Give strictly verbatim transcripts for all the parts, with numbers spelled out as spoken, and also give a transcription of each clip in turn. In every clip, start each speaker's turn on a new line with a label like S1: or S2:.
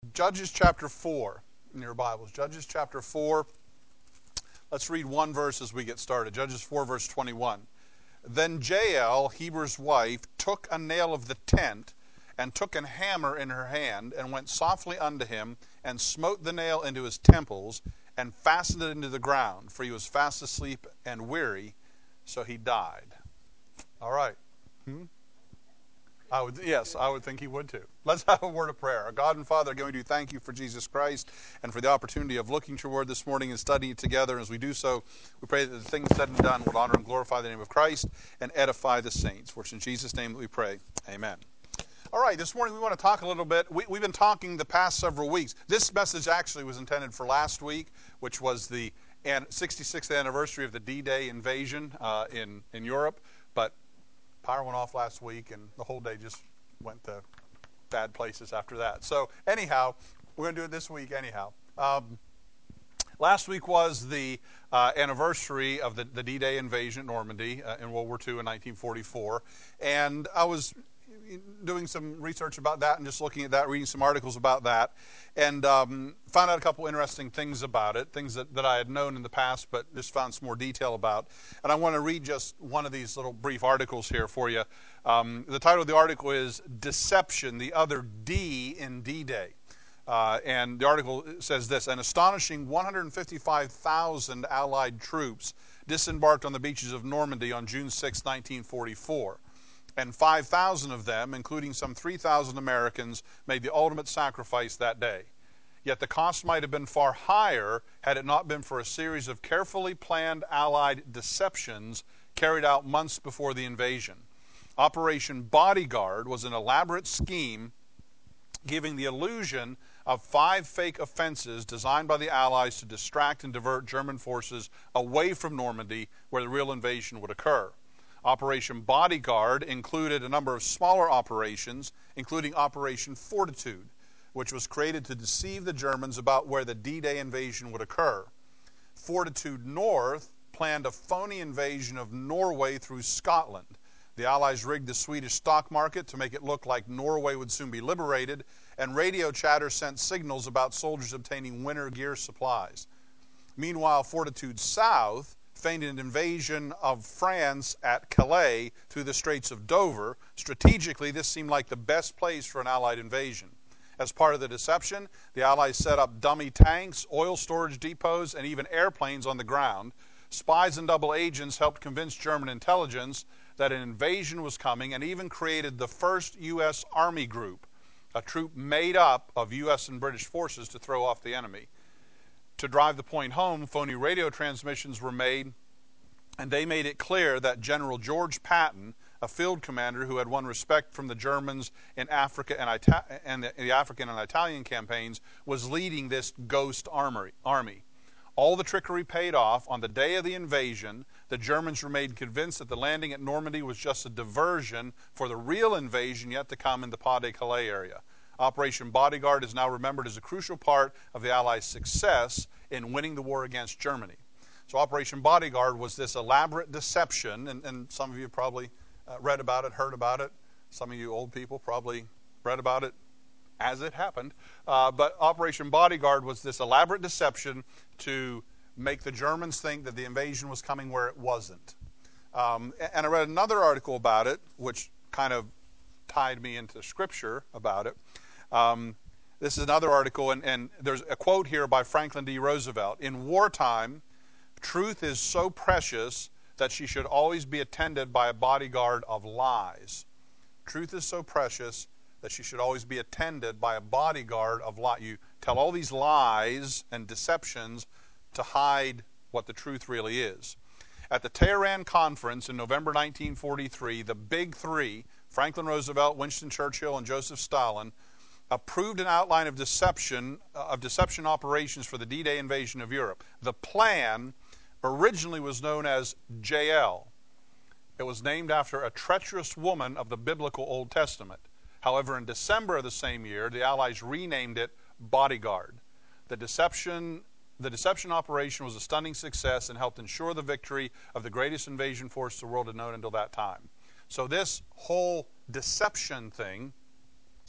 S1: Judges chapter four in your Bibles. Judges chapter four. Let's read one verse as we get started. Judges four, verse twenty-one. Then Jael, Heber's wife, took a nail of the tent, and took an hammer in her hand, and went softly unto him, and smote the nail into his temples, and fastened it into the ground, for he was fast asleep and weary, so he died. All right. Hmm? I would, yes, I would think he would too. Let's have a word of prayer. Our God and Father, again, we do thank you for Jesus Christ and for the opportunity of looking to your word this morning and studying it together. And as we do so, we pray that the things said and done would honor and glorify the name of Christ and edify the saints. For it's in Jesus' name that we pray. Amen. All right, this morning we want to talk a little bit. We, we've been talking the past several weeks. This message actually was intended for last week, which was the sixty-sixth anniversary of the D-Day invasion uh, in, in Europe. But power went off last week, and the whole day just went to bad places after that. So anyhow, we're going to do it this week anyhow. Um, last week was the uh, anniversary of the, the D-Day invasion at Normandy uh, in World War Two in nineteen forty-four. And I was doing some research about that and just looking at that, reading some articles about that, and um, found out a couple interesting things about it, things that, that I had known in the past, but just found some more detail about. And I want to read just one of these little brief articles here for you. Um, the title of the article is Deception, the Other D in D-Day. Uh, and the article says this: an astonishing one hundred fifty-five thousand Allied troops disembarked on the beaches of Normandy on June sixth, nineteen forty-four. And five thousand of them, including some three thousand Americans, made the ultimate sacrifice that day. Yet the cost might have been far higher had it not been for a series of carefully planned Allied deceptions carried out months before the invasion. Operation Bodyguard was an elaborate scheme giving the illusion of five fake offenses designed by the Allies to distract and divert German forces away from Normandy, where the real invasion would occur. Operation Bodyguard included a number of smaller operations, including Operation Fortitude, which was created to deceive the Germans about where the D-Day invasion would occur. Fortitude North planned a phony invasion of Norway through Scotland. The Allies rigged the Swedish stock market to make it look like Norway would soon be liberated, and radio chatter sent signals about soldiers obtaining winter gear supplies. Meanwhile, Fortitude South feigned an invasion of France at Calais through the Straits of Dover. Strategically, this seemed like the best place for an Allied invasion. As part of the deception, the Allies set up dummy tanks, oil storage depots, and even airplanes on the ground. Spies and double agents helped convince German intelligence that an invasion was coming, and even created the first U S Army Group, a troop made up of U S and British forces to throw off the enemy. To drive the point home, phony radio transmissions were made, and they made it clear that General George Patton, a field commander who had won respect from the Germans in Africa and, Ita- and the, the African and Italian campaigns, was leading this ghost armory, army. All the trickery paid off. On the day of the invasion, the Germans were made convinced that the landing at Normandy was just a diversion for the real invasion yet to come in the Pas-de-Calais area. Operation Bodyguard is now remembered as a crucial part of the Allies' success in winning the war against Germany. So Operation Bodyguard was this elaborate deception, and, and some of you probably uh, read about it, heard about it. Some of you old people probably read about it as it happened. Uh, but Operation Bodyguard was this elaborate deception to make the Germans think that the invasion was coming where it wasn't. Um, and I read another article about it, which kind of tied me into Scripture about it. Um, this is another article, and, and there's a quote here by Franklin D. Roosevelt. In wartime, truth is so precious that she should always be attended by a bodyguard of lies. Truth is so precious that she should always be attended by a bodyguard of lies. You tell all these lies and deceptions to hide what the truth really is. At the Tehran Conference in November nineteen forty-three, the Big Three, Franklin Roosevelt, Winston Churchill, and Joseph Stalin, approved an outline of deception uh, of deception operations for the D-Day invasion of Europe. The plan originally was known as J L. It was named after a treacherous woman of the biblical Old Testament. However, in December of the same year, the Allies renamed it Bodyguard. The deception, the deception operation was a stunning success and helped ensure the victory of the greatest invasion force the world had known until that time. So this whole deception thing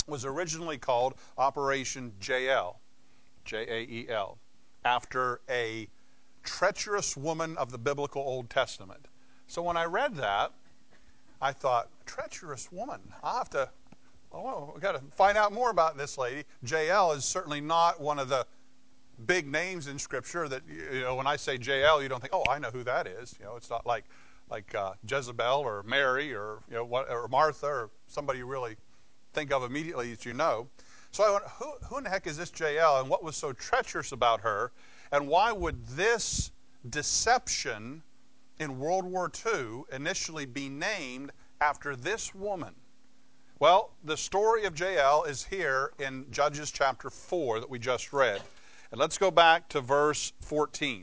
S1: was originally called Operation Jael, J A E L, after a treacherous woman of the biblical Old Testament. So when I read that, I thought, treacherous woman. I'll have to, oh, we've got to find out more about this lady. Jael is certainly not one of the big names in Scripture that, you know, when I say Jael, you don't think, oh, I know who that is. You know, it's not like like uh, Jezebel or Mary or, you know, what, or Martha or somebody you really think of immediately that you know. So I went, who, who in the heck is this Jael, and what was so treacherous about her, and why would this deception in World War Two initially be named after this woman? Well, the story of Jael is here in Judges chapter four that we just read. And let's go back to verse fourteen.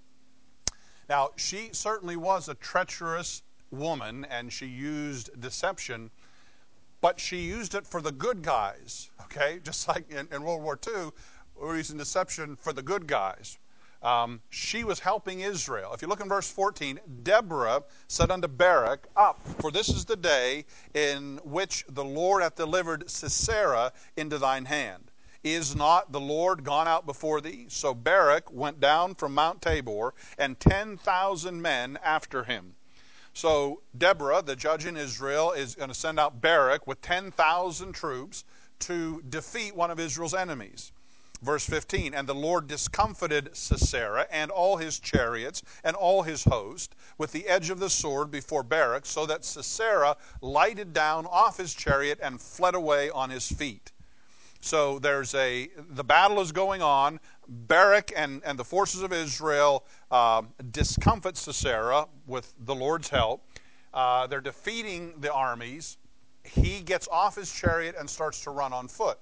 S1: Now, she certainly was a treacherous woman, and she used deception, but she used it for the good guys, okay? Just like in, in World War Two, we were using deception for the good guys. Um, she was helping Israel. If you look in verse fourteen, Deborah said unto Barak, Up, for this is the day in which the Lord hath delivered Sisera into thine hand. Is not the Lord gone out before thee? So Barak went down from Mount Tabor, and ten thousand men after him. So Deborah, the judge in Israel, is going to send out Barak with ten thousand troops to defeat one of Israel's enemies. Verse fifteen, and the Lord discomfited Sisera and all his chariots and all his host with the edge of the sword before Barak, so that Sisera lighted down off his chariot and fled away on his feet. So there's a, the battle is going on. Barak and, and the forces of Israel uh, discomfit Sisera with the Lord's help. Uh, they're defeating the armies. He gets off his chariot and starts to run on foot.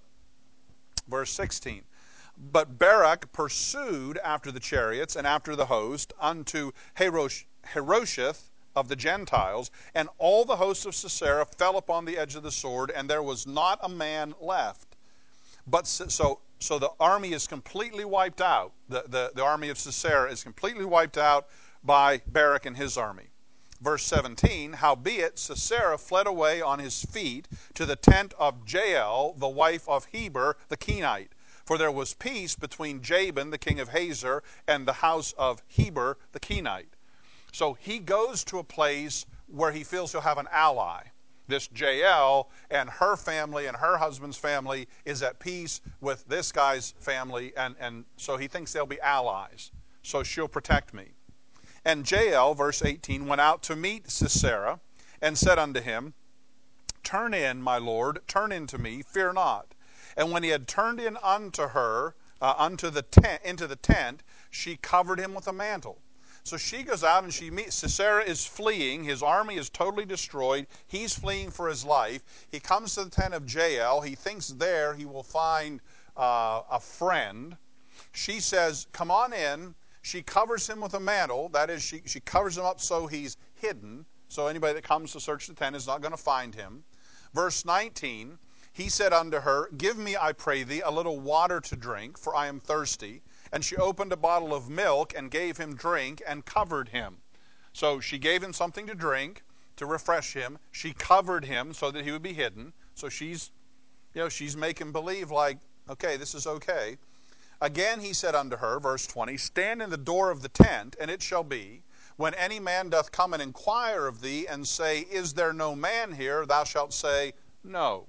S1: Verse sixteen. But Barak pursued after the chariots and after the host unto Harosh, Harosheth of the Gentiles, and all the hosts of Sisera fell upon the edge of the sword, and there was not a man left. But so so the army is completely wiped out. The, the, the army of Sisera is completely wiped out by Barak and his army. Verse seventeen, howbeit Sisera fled away on his feet to the tent of Jael, the wife of Heber the Kenite. For there was peace between Jabin, the king of Hazor, and the house of Heber the Kenite. So he goes to a place where he feels he'll have an ally. This Jael and her family and her husband's family is at peace with this guy's family, and, and so he thinks they'll be allies. So she'll protect me. And Jael, verse eighteen, went out to meet Sisera and said unto him, Turn in, my lord, turn in to me, fear not. And when he had turned in unto her, uh, unto the tent, into the tent, she covered him with a mantle. So she goes out and she meets, Sisera is fleeing, his army is totally destroyed, he's fleeing for his life. He comes to the tent of Jael, he thinks there he will find uh, a friend. She says, come on in. She covers him with a mantle, that is, she, she covers him up so he's hidden, so anybody that comes to search the tent is not going to find him. Verse nineteen, he said unto her, Give me, I pray thee, a little water to drink, for I am thirsty. And she opened a bottle of milk and gave him drink and covered him. So she gave him something to drink to refresh him. She covered him so that he would be hidden. So she's, you know, she's making believe like, okay, this is okay. Again he said unto her, verse twenty, Stand in the door of the tent, and it shall be, when any man doth come and inquire of thee, and say, Is there no man here? Thou shalt say, No.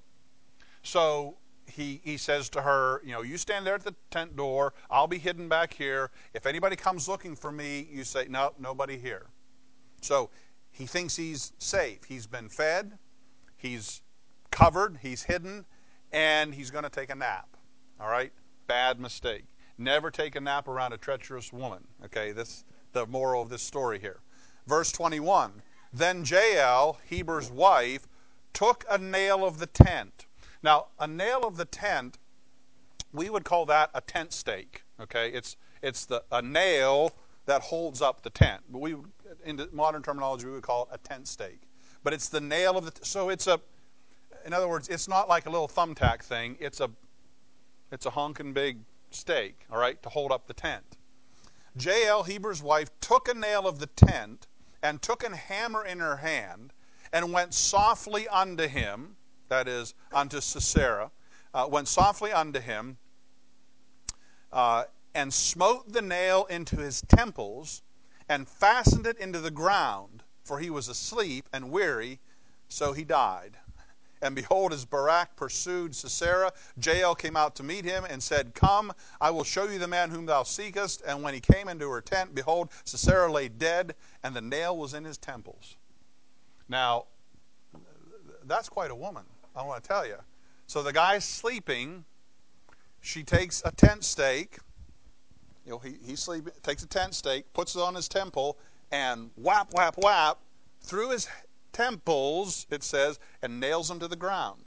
S1: So he, he says to her, you know, you stand there at the tent door, I'll be hidden back here. If anybody comes looking for me, you say, no, nobody here. So he thinks he's safe. He's been fed, he's covered, he's hidden, and he's going to take a nap. All right? Bad mistake. Never take a nap around a treacherous woman. Okay, this the moral of this story here. Verse twenty-one, Then Jael, Heber's wife, took a nail of the tent. Now, a nail of the tent, we would call that a tent stake. Okay, it's it's the a nail that holds up the tent. But we, in modern terminology, we would call it a tent stake. But it's the nail of the. So it's a. In other words, it's not like a little thumbtack thing. It's a. It's a honking big stake. All right, to hold up the tent. Jael, Heber's wife, took a nail of the tent and took an hammer in her hand and went softly unto him. That is, unto Sisera, uh, went softly unto him, uh, and smote the nail into his temples, and fastened it into the ground, for he was asleep and weary, so he died. And behold, as Barak pursued Sisera, Jael came out to meet him and said, Come, I will show you the man whom thou seekest. And when he came into her tent, behold, Sisera lay dead, and the nail was in his temples. Now, that's quite a woman, I want to tell you. So the guy's sleeping. She takes a tent stake. You know, he, he sleep, takes a tent stake, puts it on his temple, and whap, whap, whap, through his temples, it says, and nails them to the ground.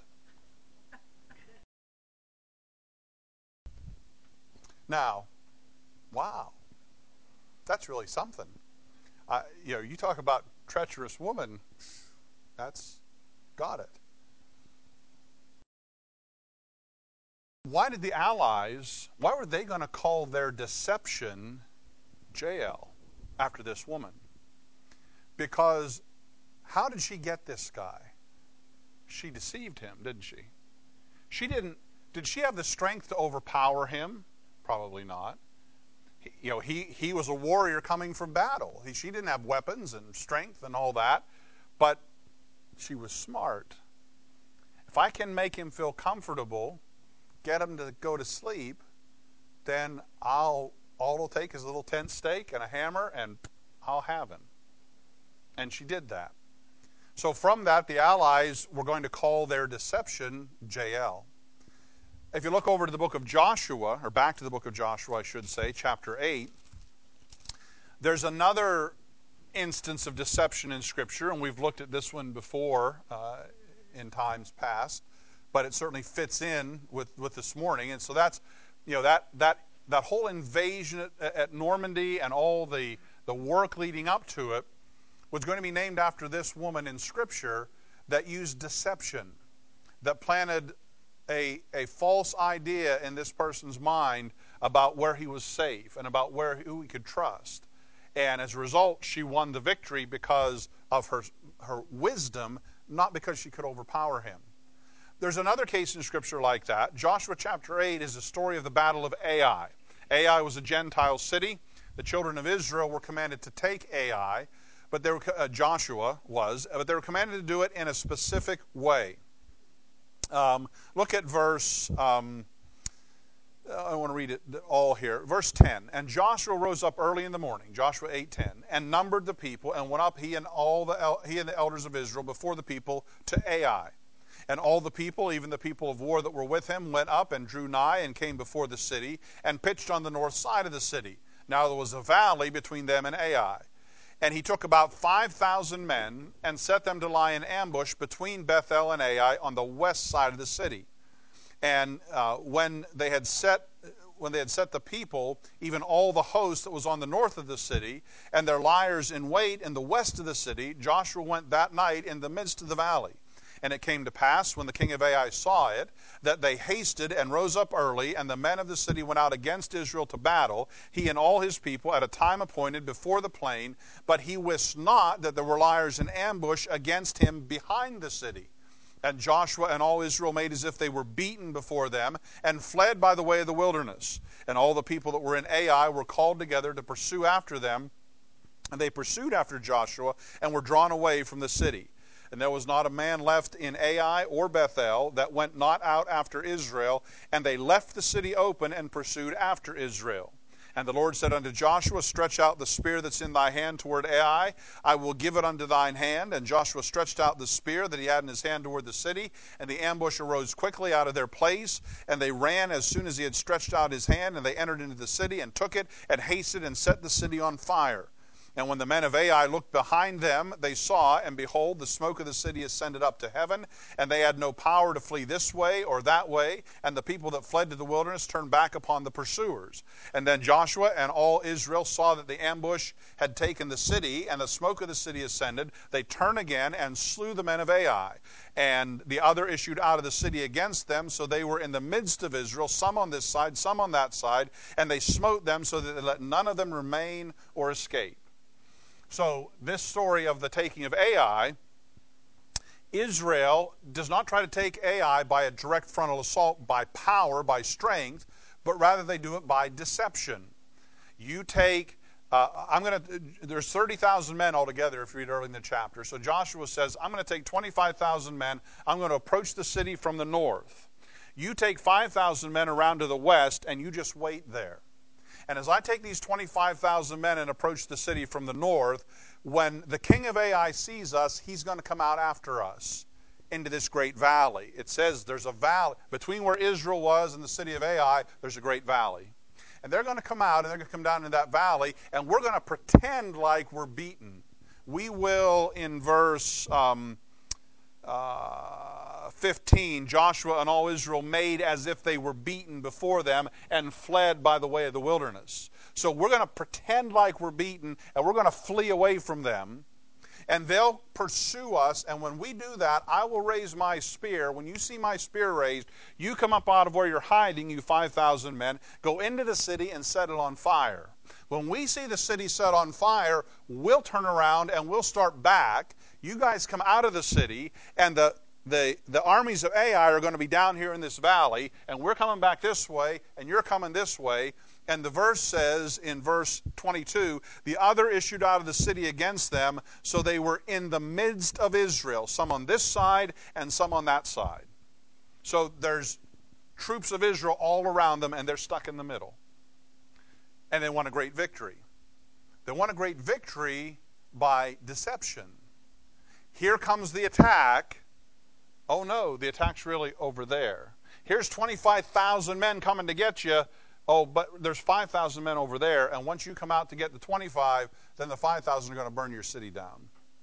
S1: Now, wow, that's really something. Uh, you know, you talk about treacherous woman, that's got it. Why did the Allies, why were they going to call their deception Jael after this woman? Because how did she get this guy? She deceived him, didn't she? She didn't, did she have the strength to overpower him? Probably not. He, you know, he, he was a warrior coming from battle. He, she didn't have weapons and strength and all that, but she was smart. If I can make him feel comfortable, get him to go to sleep, then I'll, all it'll take is a little tent stake and a hammer, and I'll have him. And she did that. So from that, the Allies were going to call their deception Jael. If you look over to the book of Joshua, or back to the book of Joshua, I should say, chapter eight, there's another instance of deception in Scripture, and we've looked at this one before uh, in times past, but it certainly fits in with, with this morning. And so that's, you know, that that that whole invasion at, at Normandy and all the, the work leading up to it was going to be named after this woman in Scripture that used deception, that planted a, a false idea in this person's mind about where he was safe and about where who he could trust. And as a result, she won the victory because of her, her wisdom, not because she could overpower him. There's another case in Scripture like that. Joshua chapter eight is the story of the battle of Ai. Ai was a Gentile city. The children of Israel were commanded to take Ai. But they were, uh, Joshua was, but they were commanded to do it in a specific way. Um, look at verse, um, I want to read it all here. Verse ten, and Joshua rose up early in the morning, Joshua eight ten, and numbered the people, and went up he and all the el- he and the elders of Israel before the people to Ai. And all the people, even the people of war that were with him, went up and drew nigh and came before the city and pitched on the north side of the city. Now there was a valley between them and Ai. And he took about five thousand men and set them to lie in ambush between Bethel and Ai on the west side of the city. And uh, when they had set when they had set the people, even all the host that was on the north of the city, and their liers in wait in the west of the city, Joshua went that night in the midst of the valley. And it came to pass, when the king of Ai saw it, that they hasted and rose up early, and the men of the city went out against Israel to battle, he and all his people, at a time appointed before the plain. But he wist not that there were liers in ambush against him behind the city. And Joshua and all Israel made as if they were beaten before them, and fled by the way of the wilderness. And all the people that were in Ai were called together to pursue after them. And they pursued after Joshua, and were drawn away from the city. And there was not a man left in Ai or Bethel that went not out after Israel. And they left the city open and pursued after Israel. And the Lord said unto Joshua, stretch out the spear that's in thy hand toward Ai. I will give it unto thine hand. And Joshua stretched out the spear that he had in his hand toward the city. And the ambush arose quickly out of their place. And they ran as soon as he had stretched out his hand. And they entered into the city and took it and hasted and set the city on fire. And when the men of Ai looked behind them, they saw, and behold, the smoke of the city ascended up to heaven, and they had no power to flee this way or that way, and the people that fled to the wilderness turned back upon the pursuers. And then Joshua and all Israel saw that the ambush had taken the city, and the smoke of the city ascended. They turned again and slew the men of Ai. And the other issued out of the city against them, so they were in the midst of Israel, some on this side, some on that side, and they smote them so that they let none of them remain or escape. So this story of the taking of Ai Israel does not try to take Ai by a direct frontal assault, by power, by strength, but rather they do it by deception. You take, uh, I'm going to, there's thirty thousand men altogether if you read early in the chapter. So Joshua says, I'm going to take twenty-five thousand men. I'm going to approach the city from the north. You take five thousand men around to the west, and you just wait there. And as I take these twenty-five thousand men and approach the city from the north, when the king of Ai sees us, he's going to come out after us into this great valley. It says there's a valley. Between where Israel was and the city of Ai, there's a great valley. And they're going to come out, and they're going to come down into that valley, and we're going to pretend like we're beaten. We will, in verse um, uh, fifteen, Joshua and all Israel made as if they were beaten before them and fled by the way of the wilderness. So we're going to pretend like we're beaten, and we're going to flee away from them. And they'll pursue us, and when we do that, I will raise my spear. When you see my spear raised, you come up out of where you're hiding, you five thousand men, go into the city and set it on fire. When we see the city set on fire, we'll turn around and we'll start back. You guys come out of the city, and the, the, the armies of Ai are going to be down here in this valley, and we're coming back this way, and you're coming this way. And the verse says in verse twenty-two, the other issued out of the city against them, so they were in the midst of Israel, some on this side and some on that side. So there's troops of Israel all around them, and they're stuck in the middle. And they won a great victory. They won a great victory by deception. Here comes the attack. Oh no, the attack's really over there. Here's twenty-five thousand men coming to get you. Oh, but there's five thousand men over there, and once you come out to get the twenty-five, then the five thousand are going to burn your city down.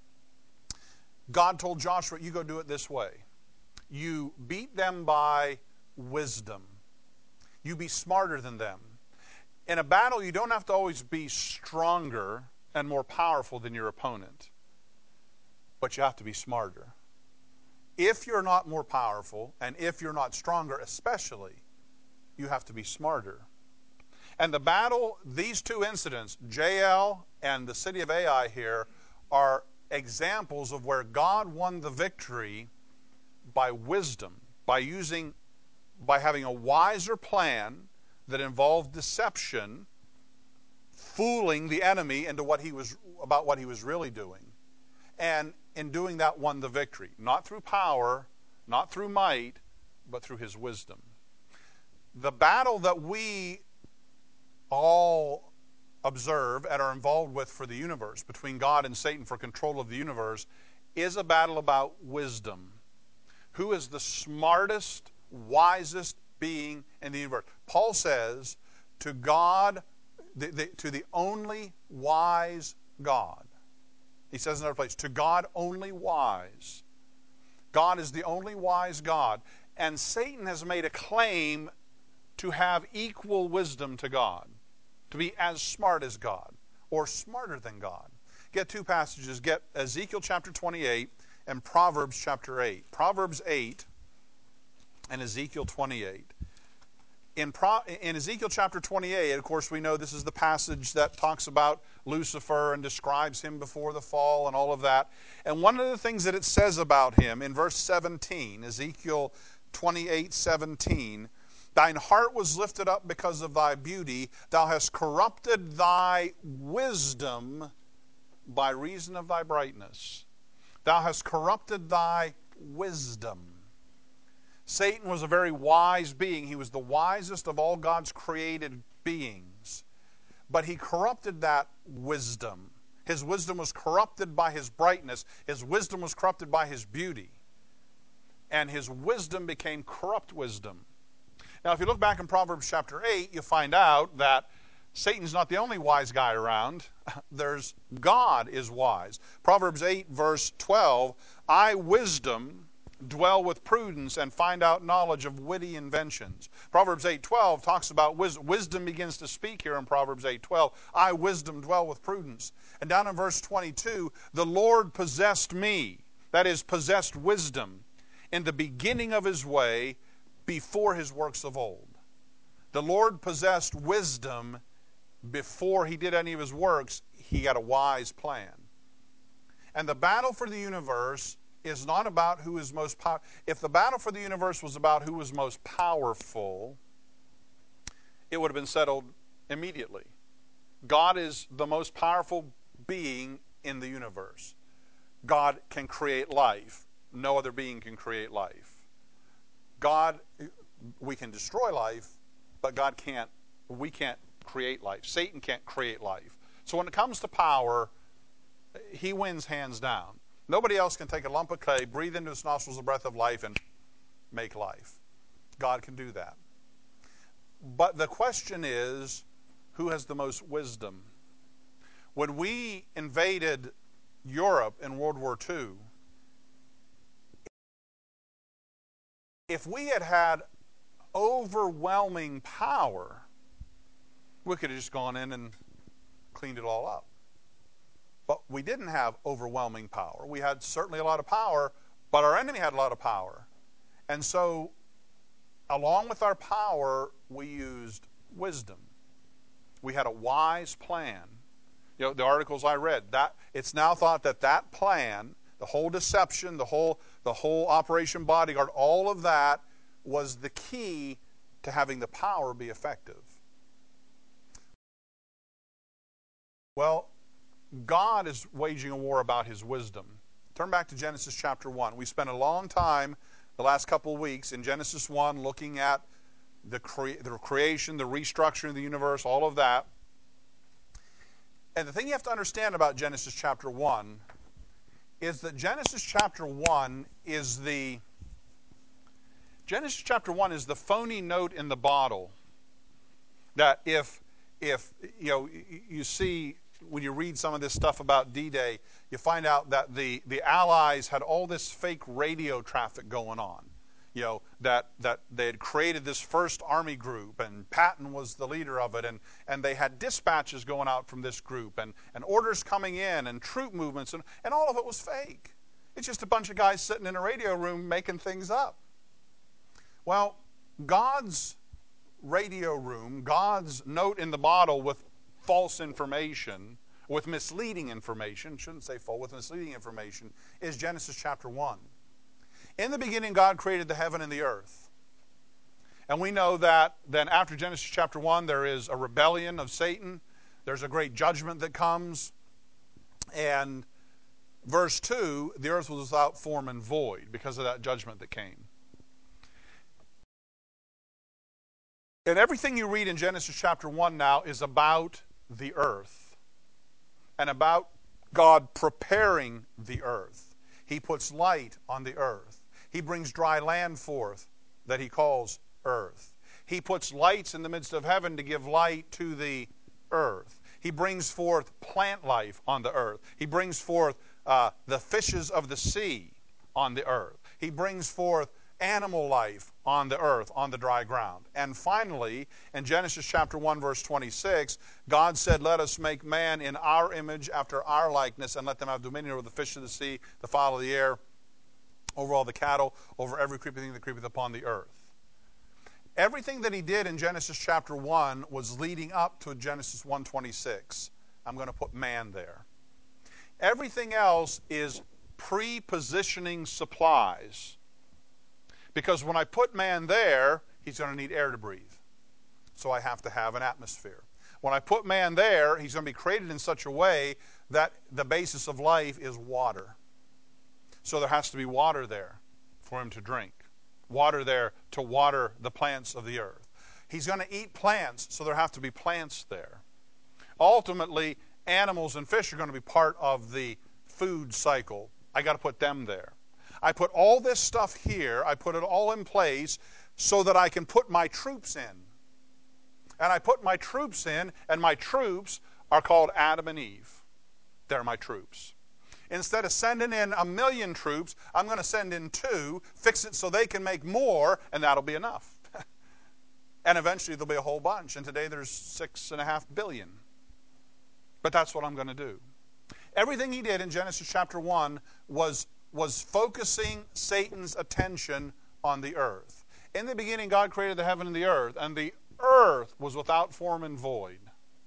S1: God told Joshua, you go do it this way. You beat them by wisdom. You be smarter than them. In a battle, you don't have to always be stronger and more powerful than your opponent, but you have to be smarter. If you're not more powerful, and if you're not stronger especially, you have to be smarter. And the battle, these two incidents, Jael and the city of Ai here, are examples of where God won the victory by wisdom, by using, by having a wiser plan that involved deception, fooling the enemy into what he was about what he was really doing. And in doing that won the victory, not through power, not through might, but through his wisdom. The battle that we all observe and are involved with for the universe, between God and Satan for control of the universe, is a battle about wisdom. Who is the smartest, wisest being in the universe? Paul says, to God, the, the, to the only wise God. He says in another place, to God only wise. God is the only wise God. And Satan has made a claim to have equal wisdom to God, to be as smart as God, or smarter than God. Get two passages. Get Ezekiel chapter twenty-eight and Proverbs chapter eight. Proverbs eight and Ezekiel twenty-eight. In, Pro, in Ezekiel chapter twenty-eight, of course, we know this is the passage that talks about Lucifer and describes him before the fall and all of that. And one of the things that it says about him in verse seventeen, Ezekiel twenty-eight seventeen, thine heart was lifted up because of thy beauty. Thou hast corrupted thy wisdom by reason of thy brightness. Thou hast corrupted thy wisdom. Satan was a very wise being. He was the wisest of all God's created beings. But he corrupted that wisdom. His wisdom was corrupted by his brightness. His wisdom was corrupted by his beauty. And his wisdom became corrupt wisdom. Now, if you look back in Proverbs chapter eight, you find out that Satan's not the only wise guy around. There's God is wise. Proverbs eight, verse twelve, I, wisdom, dwell with prudence and find out knowledge of witty inventions. Proverbs eight twelve talks about wisdom. Wisdom begins to speak here in Proverbs eight twelve. I, wisdom, dwell with prudence. And down in verse twenty-two, the Lord possessed me, that is, possessed wisdom, in the beginning of his way, before his works of old. The Lord possessed wisdom before he did any of his works. He had a wise plan. And the battle for the universe is not about who is most powerful. If the battle for the universe was about who was most powerful, it would have been settled immediately. God is the most powerful being in the universe. God can create life. No other being can create life. God, we can destroy life, but God can't, we can't create life. Satan can't create life. So when it comes to power, he wins hands down. Nobody else can take a lump of clay, breathe into his nostrils the breath of life, and make life. God can do that. But the question is, who has the most wisdom? When we invaded Europe in World War Two, if we had had overwhelming power, we could have just gone in and cleaned it all up. But we didn't have overwhelming power. We had certainly a lot of power, but our enemy had a lot of power. And so, along with our power, we used wisdom. We had a wise plan. You know, the articles I read, that it's now thought that that plan, the whole deception, the whole the whole Operation Bodyguard, all of that was the key to having the power be effective. Well, God is waging a war about his wisdom. Turn back to Genesis chapter one. We spent a long time the last couple of weeks in Genesis one looking at the, cre- the creation, the restructuring of the universe, all of that. And the thing you have to understand about Genesis chapter one is that Genesis chapter one is the Genesis chapter one is the phony note in the bottle that if if you know you see when you read some of this stuff about D-Day, you find out that the, the Allies had all this fake radio traffic going on. You know, that, that they had created this first army group, and Patton was the leader of it, and, and they had dispatches going out from this group, and, and orders coming in, and troop movements, and, and all of it was fake. It's just a bunch of guys sitting in a radio room making things up. Well, God's radio room, God's note in the bottle with false information, with misleading information, shouldn't say false, with misleading information, is Genesis chapter one. In the beginning, God created the heaven and the earth. And we know that then after Genesis chapter one, there is a rebellion of Satan. There's a great judgment that comes. And verse two, the earth was without form and void because of that judgment that came. And everything you read in Genesis chapter one now is about the earth and about God preparing the earth. He puts light on the earth. He brings dry land forth that he calls earth. He puts lights in the midst of heaven to give light to the earth. He brings forth plant life on the earth. He brings forth uh, the fishes of the sea on the earth. He brings forth animal life on the earth, on the dry ground. And finally, in Genesis chapter one, verse twenty-six, God said, "Let us make man in our image, after our likeness, and let them have dominion over the fish of the sea, the fowl of the air, over all the cattle, over every creeping thing that creepeth upon the earth." Everything that he did in Genesis chapter one was leading up to Genesis one twenty-six. I'm going to put man there. Everything else is pre-positioning supplies. Because when I put man there, he's going to need air to breathe. So I have to have an atmosphere. When I put man there, he's going to be created in such a way that the basis of life is water. So there has to be water there for him to drink. Water there to water the plants of the earth. He's going to eat plants, so there have to be plants there. Ultimately, animals and fish are going to be part of the food cycle. I got to put them there. I put all this stuff here, I put it all in place so that I can put my troops in. And I put my troops in, and my troops are called Adam and Eve. They're my troops. Instead of sending in a million troops, I'm going to send in two, fix it so they can make more, and that'll be enough. And eventually there'll be a whole bunch, and today there's six and a half billion. But that's what I'm going to do. Everything he did in Genesis chapter one was was focusing Satan's attention on the earth. In the beginning, God created the heaven and the earth, and the earth was without form and void,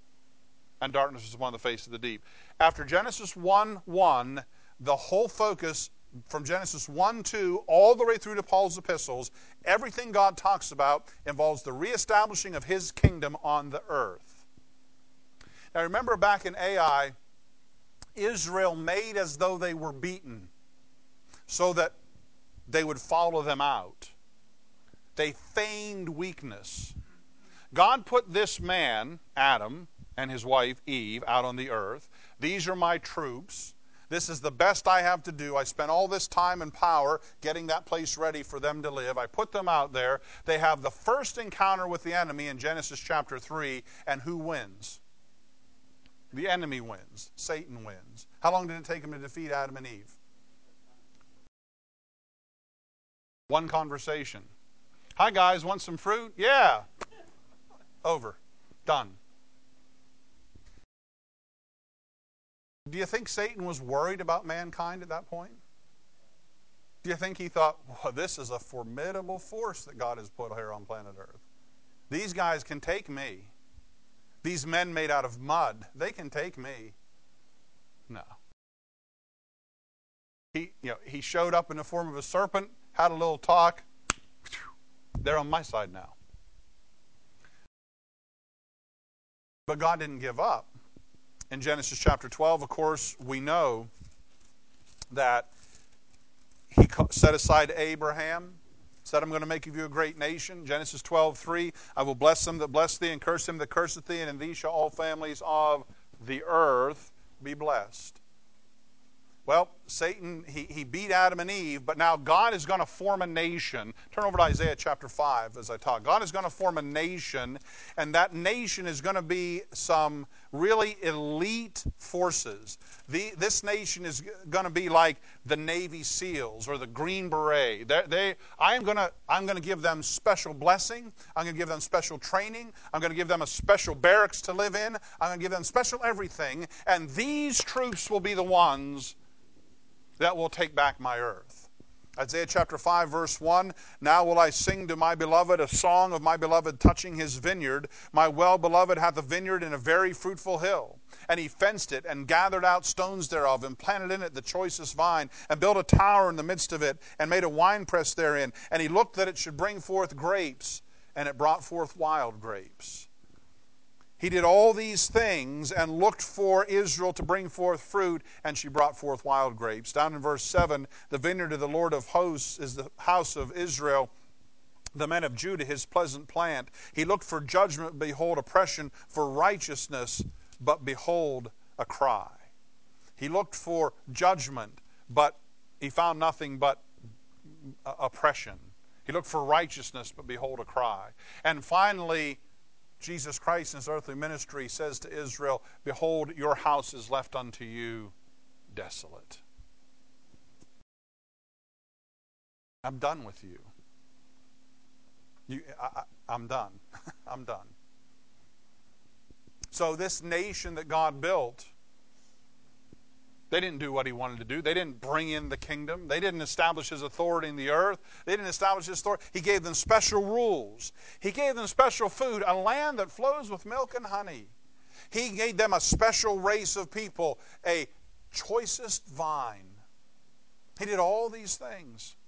S1: and darkness was upon the face of the deep. After Genesis one one, the whole focus from Genesis one, two, all the way through to Paul's epistles, everything God talks about involves the reestablishing of his kingdom on the earth. Now remember back in Ai, Israel made as though they were beaten so that they would follow them out. They feigned weakness. God put this man, Adam, and his wife, Eve, out on the earth. These are my troops. This is the best I have to do. I spent all this time and power getting that place ready for them to live. I put them out there. They have the first encounter with the enemy in Genesis chapter three, and who wins? The enemy wins. Satan wins. How long did it take him to defeat Adam and Eve? One conversation. Hi guys, want some fruit? Yeah. Over. Done. Do you think Satan was worried about mankind at that point? Do you think he thought, well, this is a formidable force that God has put here on planet Earth? These guys can take me. These men made out of mud, they can take me. No. He, you know, he showed up in the form of a serpent, had a little talk. They're on my side now. But God didn't give up. In Genesis chapter twelve, of course, we know that he set aside Abraham, said, I'm going to make of you a great nation. Genesis twelve three, I will bless them that bless thee, and curse him that curseth thee, and in thee shall all families of the earth be blessed. Well, Satan, he, he beat Adam and Eve, but now God is going to form a nation. Turn over to Isaiah chapter five as I talk. God is going to form a nation, and that nation is going to be some really elite forces. The, this nation is going to be like the Navy SEALs or the Green Beret. They're, they, I am going to, I'm going to give them special blessing. I'm going to give them special training. I'm going to give them a special barracks to live in. I'm going to give them special everything, and these troops will be the ones that will take back my earth. Isaiah chapter five verse one, now will I sing to my beloved a song of my beloved touching his vineyard. My well-beloved hath a vineyard in a very fruitful hill. And he fenced it and gathered out stones thereof and planted in it the choicest vine and built a tower in the midst of it and made a winepress therein. And he looked that it should bring forth grapes, and it brought forth wild grapes. He did all these things and looked for Israel to bring forth fruit, and she brought forth wild grapes. Down in verse seven, the vineyard of the Lord of hosts is the house of Israel, the men of Judah, his pleasant plant. He looked for judgment, behold oppression, for righteousness, but behold a cry. He looked for judgment, but he found nothing but oppression. He looked for righteousness, but behold a cry. And finally, Jesus Christ in his earthly ministry says to Israel, behold, your house is left unto you desolate. I'm done with you. you I, I'm done. I'm done. So this nation that God built, they didn't do what he wanted to do. They didn't bring in the kingdom. They didn't establish his authority in the earth. They didn't establish his authority. He gave them special rules. He gave them special food, a land that flows with milk and honey. He gave them a special race of people, a choicest vine. He did all these things.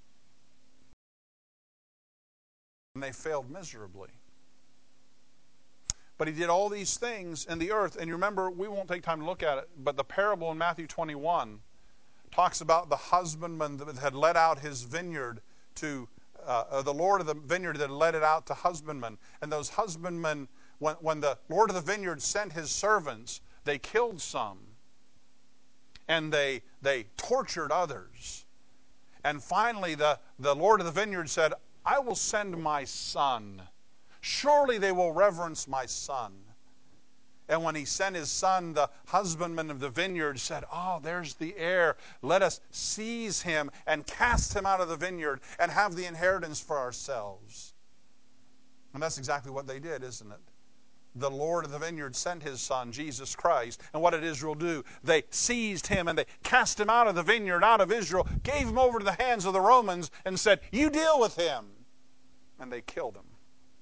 S1: And they failed miserably. But he did all these things in the earth. And you remember, we won't take time to look at it, but the parable in Matthew twenty-one talks about the husbandman that had let out his vineyard to, uh, the Lord of the vineyard that had let it out to husbandmen. And those husbandmen, when, when the Lord of the vineyard sent his servants, they killed some. And they, they tortured others. And finally, the, the Lord of the vineyard said, I will send my son. Surely they will reverence my son. And when he sent his son, the husbandman of the vineyard said, oh, there's the heir. Let us seize him and cast him out of the vineyard and have the inheritance for ourselves. And that's exactly what they did, isn't it? The Lord of the vineyard sent his son, Jesus Christ. And what did Israel do? They seized him and they cast him out of the vineyard, out of Israel, gave him over to the hands of the Romans and said, you deal with him. And they killed him.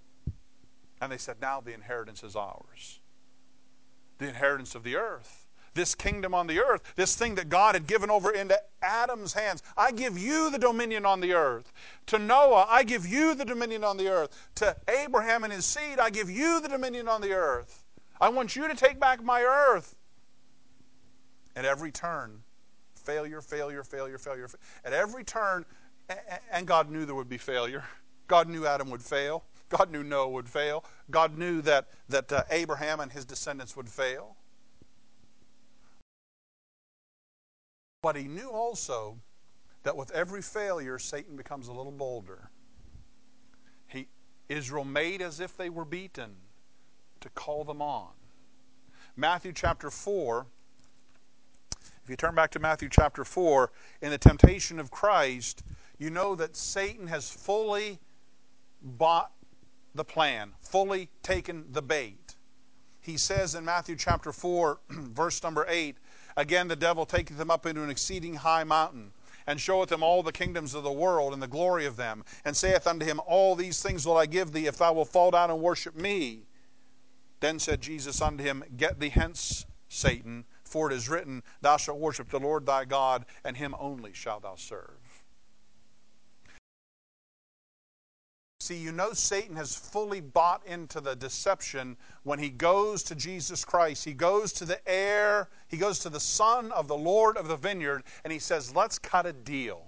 S1: And they said, now the inheritance is ours. The inheritance of the earth. this kingdom on the earth, this thing that God had given over into Adam's hands. I give you the dominion on the earth. To Noah, I give you the dominion on the earth. To Abraham and his seed, I give you the dominion on the earth. I want you to take back my earth. At every turn, failure, failure, failure, failure. At every turn, and God knew there would be failure. God knew Adam would fail. God knew Noah would fail. God knew that, that uh, Abraham and his descendants would fail. But he knew also that with every failure, Satan becomes a little bolder. He, Israel made as if they were beaten to call them on. Matthew chapter four, if you turn back to Matthew chapter four, in the temptation of Christ, you know that Satan has fully bought the plan, fully taken the bait. He says in Matthew chapter four, verse number eight, again the devil taketh him up into an exceeding high mountain, and showeth him all the kingdoms of the world and the glory of them, and saith unto him, all these things will I give thee, if thou wilt fall down and worship me. Then said Jesus unto him, get thee hence, Satan, for it is written, thou shalt worship the Lord thy God, and him only shalt thou serve. See, you know Satan has fully bought into the deception when he goes to Jesus Christ. He goes to the heir, he goes to the son of the Lord of the vineyard, and he says, let's cut a deal.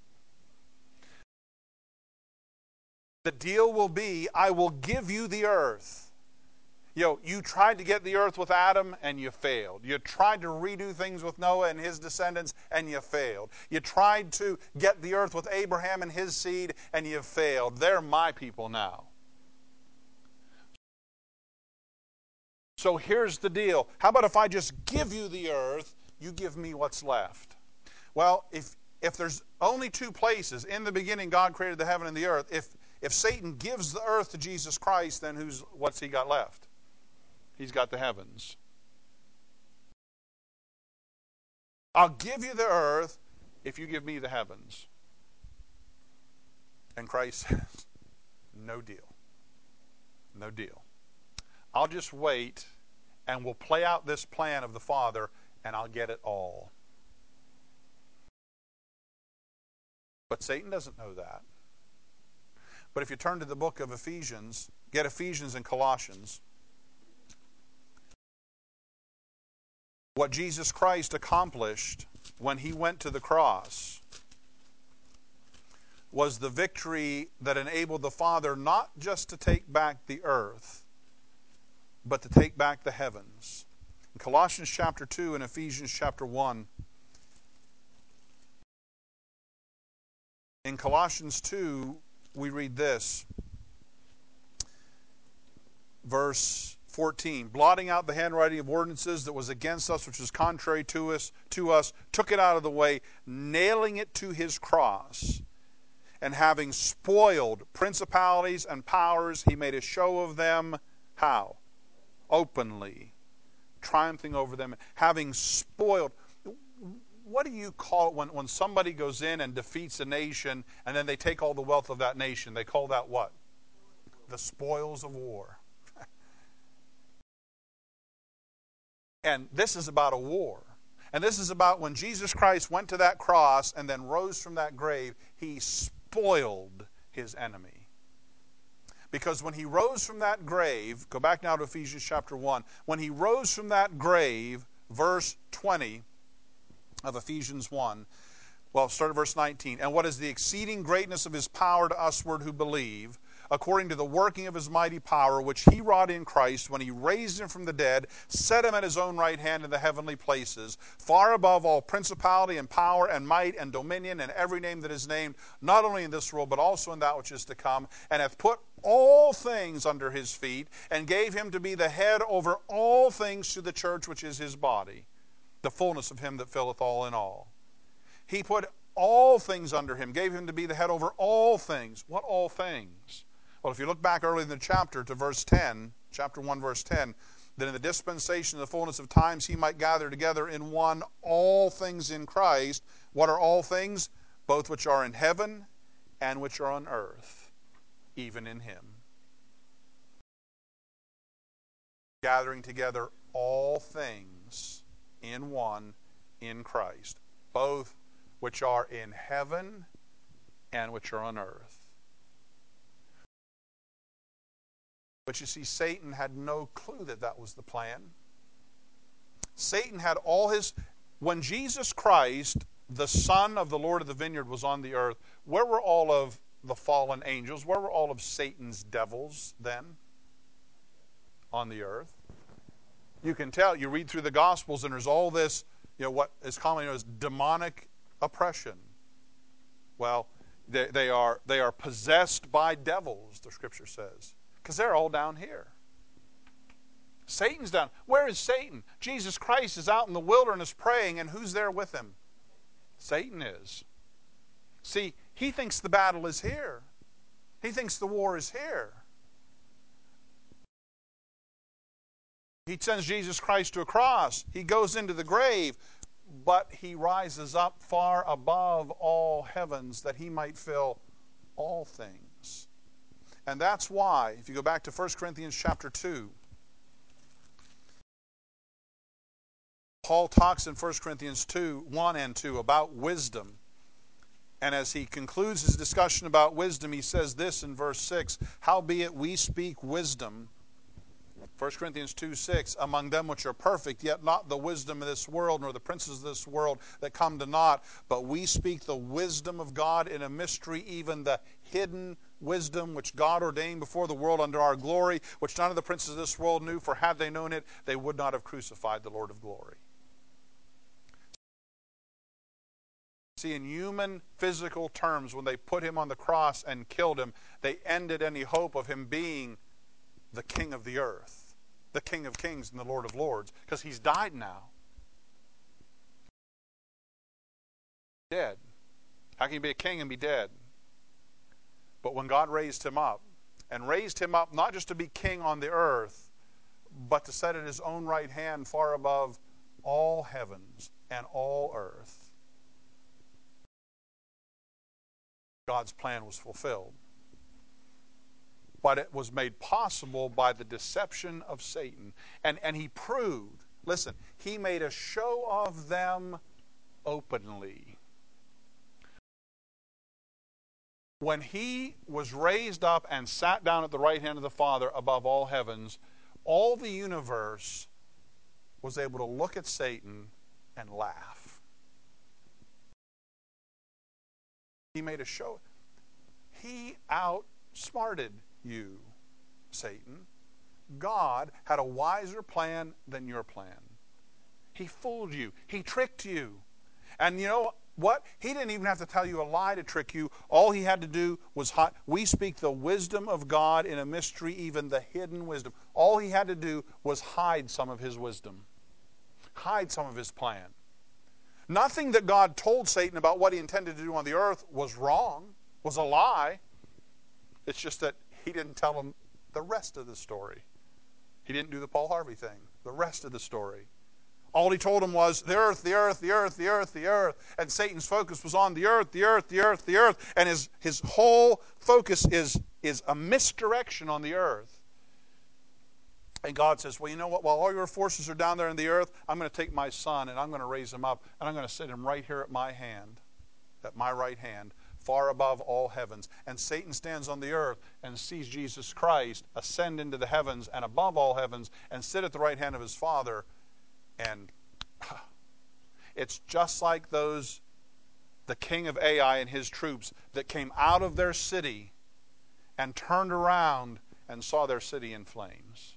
S1: The deal will be, I will give you the earth. You know, you tried to get the earth with Adam and you failed. You tried to redo things with Noah and his descendants and you failed. You tried to get the earth with Abraham and his seed and you failed. They're my people now. So here's the deal. How about if I just give you the earth, you give me what's left? Well, if if there's only two places, in the beginning God created the heaven and the earth. If if Satan gives the earth to Jesus Christ, then who's what's he got left? He's got the heavens. I'll give you the earth if you give me the heavens. And Christ says, no deal. No deal. I'll just wait and we'll play out this plan of the Father and I'll get it all. But Satan doesn't know that. But if you turn to the book of Ephesians, get Ephesians and Colossians. What Jesus Christ accomplished when he went to the cross was the victory that enabled the Father not just to take back the earth, but to take back the heavens. In Colossians chapter two and Ephesians chapter one, in Colossians two, we read this, verse fourteen, blotting out the handwriting of ordinances that was against us, which was contrary to us, to us, took it out of the way, nailing it to his cross, and having spoiled principalities and powers, he made a show of them. How? Openly, triumphing over them, having spoiled. What do you call it when, when somebody goes in and defeats a nation and then they take all the wealth of that nation? They call that what? The spoils of war. And this is about a war. And this is about when Jesus Christ went to that cross and then rose from that grave, he spoiled his enemy. Because when he rose from that grave, go back now to Ephesians chapter one, when he rose from that grave, verse twenty of Ephesians one, well, start at verse nineteen. And what is the exceeding greatness of his power to usward who believe, according to the working of his mighty power, which he wrought in Christ when he raised him from the dead, set him at his own right hand in the heavenly places, far above all principality and power and might and dominion and every name that is named, not only in this world, but also in that which is to come, and hath put all things under his feet, and gave him to be the head over all things to the church, which is his body, the fullness of him that filleth all in all. He put all things under him, gave him to be the head over all things. What all things? Well, if you look back early in the chapter to verse ten, chapter one, verse ten, that in the dispensation of the fullness of times he might gather together in one all things in Christ. What are all things? Both which are in heaven and which are on earth, even in him. Gathering together all things in one, in Christ, both which are in heaven and which are on earth. But you see, Satan had no clue that that was the plan. Satan had all his... When Jesus Christ, the Son of the Lord of the Vineyard, was on the earth, where were all of the fallen angels? Where were all of Satan's devils then? On the earth. You can tell, you read through the Gospels, and there's all this, you know, what is commonly known as demonic oppression. Well, they, they are they are possessed by devils, the Scripture says, because they're all down here. Satan's down. Where is Satan? Jesus Christ is out in the wilderness praying, and who's there with him? Satan is. See, he thinks the battle is here. He thinks the war is here. He sends Jesus Christ to a cross. He goes into the grave, but he rises up far above all heavens that he might fill all things. And that's why, if you go back to First Corinthians chapter two, Paul talks in First Corinthians two, one and two about wisdom. And as he concludes his discussion about wisdom, he says this in verse six, "Howbeit we speak wisdom," First Corinthians two, six, "among them which are perfect, yet not the wisdom of this world, nor the princes of this world that come to naught, but we speak the wisdom of God in a mystery, even the hidden wisdom which God ordained before the world unto our glory, which none of the princes of this world knew, for had they known it, they would not have crucified the Lord of glory." See, in human, physical terms, when they put him on the cross and killed him, they ended any hope of him being the king of the earth, the King of kings and the Lord of lords, because he's died now. Dead. How can you be a king and be dead? But when God raised him up, and raised him up not just to be king on the earth, but to set at his own right hand far above all heavens and all earth, God's plan was fulfilled. But it was made possible by the deception of Satan. And, and he proved, listen, he made a show of them openly. When he was raised up and sat down at the right hand of the Father above all heavens, all the universe was able to look at Satan and laugh. He made a show. He outsmarted you, Satan. God had a wiser plan than your plan. He fooled you. He tricked you. And you know what? He didn't even have to tell you a lie to trick you. All he had to do was, hi- we speak the wisdom of God in a mystery, even the hidden wisdom. All he had to do was hide some of his wisdom. Hide some of his plan. Nothing that God told Satan about what he intended to do on the earth was wrong, was a lie. It's just that he didn't tell him the rest of the story. He didn't do the Paul Harvey thing, the rest of the story. All he told him was the earth, the earth, the earth, the earth, the earth. And Satan's focus was on the earth, the earth, the earth, the earth. And his, his whole focus is, is a misdirection on the earth. And God says, well, you know what? While all your forces are down there in the earth, I'm going to take my son and I'm going to raise him up and I'm going to sit him right here at my hand, at my right hand, far above all heavens. And Satan stands on the earth and sees Jesus Christ ascend into the heavens and above all heavens and sit at the right hand of his Father. And it's just like those, the king of Ai and his troops that came out of their city and turned around and saw their city in flames.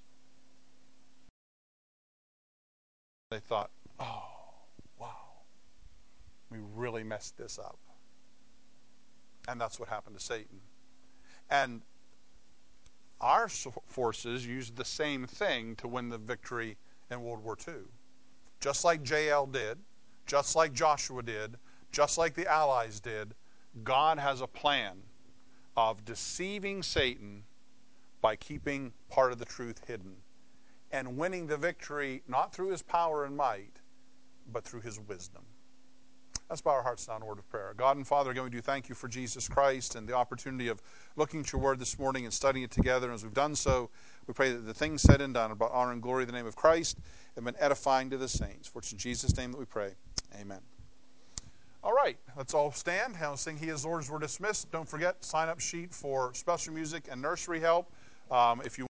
S1: They thought, oh, wow, we really messed this up. And that's what happened to Satan. And our forces used the same thing to win the victory in World War Two. Just like J L did, just like Joshua did, just like the Allies did, God has a plan of deceiving Satan by keeping part of the truth hidden and winning the victory not through his power and might, but through his wisdom. Let's bow our hearts down in a word of prayer. God and Father, again, we do thank you for Jesus Christ and the opportunity of looking at your word this morning and studying it together. And as we've done so, we pray that the things said and done about honor and glory in the name of Christ have been edifying to the saints. For it's in Jesus' name that we pray. Amen. All right, let's all stand. I'll sing He is Lord as we're dismissed. Don't forget, sign-up sheet for special music and nursery help. Um, if you